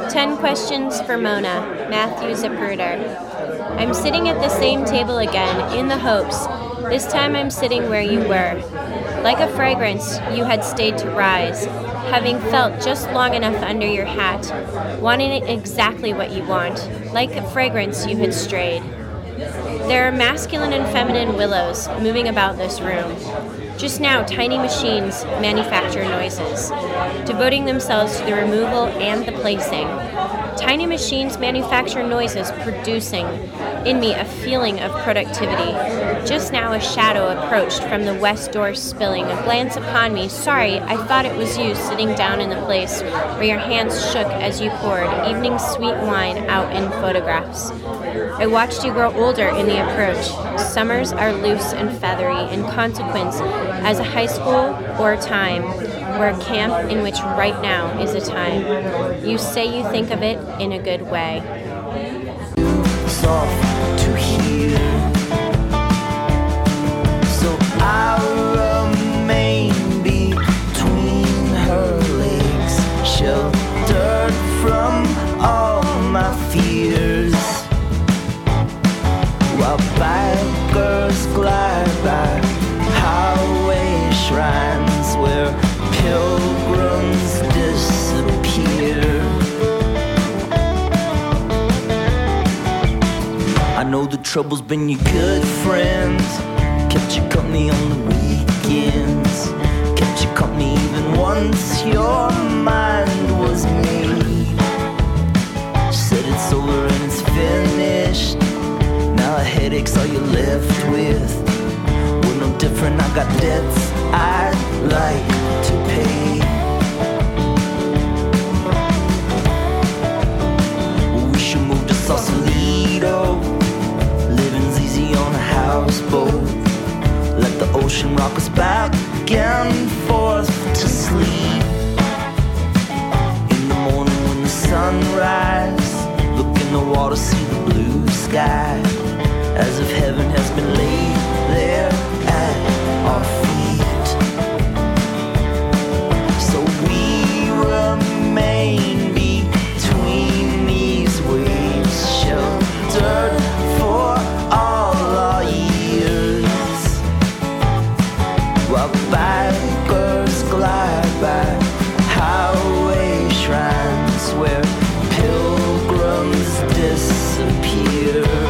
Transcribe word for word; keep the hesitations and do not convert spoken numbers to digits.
Ten questions for Mona, Matthew Zapruder. I'm sitting at the same table again, in the hopes. This time I'm sitting where you were. Like a fragrance, you had stayed to rise, having felt just long enough under your hat, wanting exactly what you want. Like a fragrance, you had strayed. There are masculine and feminine willows moving about this room. Just now, tiny machines manufacture noises, devoting themselves to the removal and the placing. Tiny machines manufacture noises, producing in me a feeling of productivity. Just now, a shadow approached from the west door, spilling a glance upon me. Sorry, I thought it was you sitting down in the place where your hands shook as you poured evening sweet wine out in photographs. I watched you grow older in the approach. Summers are loose and feathery in consequence as a high school or time, or a camp in which right now is a time. You say you think of it in a good way. Soft to hear, so I remain between her legs, sheltered from all my fears, while bikers glide by highway shrines where pilgrims disappear. I know the trouble's been your good friends, kept you company on the weekends, kept you company even once your mind was made. Said it's over and it's finished, now a headache's all you're left with. We're no different, I got debts I'd like to pay. Well, we should move to Sausalito, living's easy on a houseboat. Let the ocean rock us back and forth to sleep. In the morning when the sunrise, look in the water, see the blue sky, as if heaven has been laid there at our feet. So we remain between these waves, sheltered for all our years, while bikers glide by highway shrines where pilgrims disappear.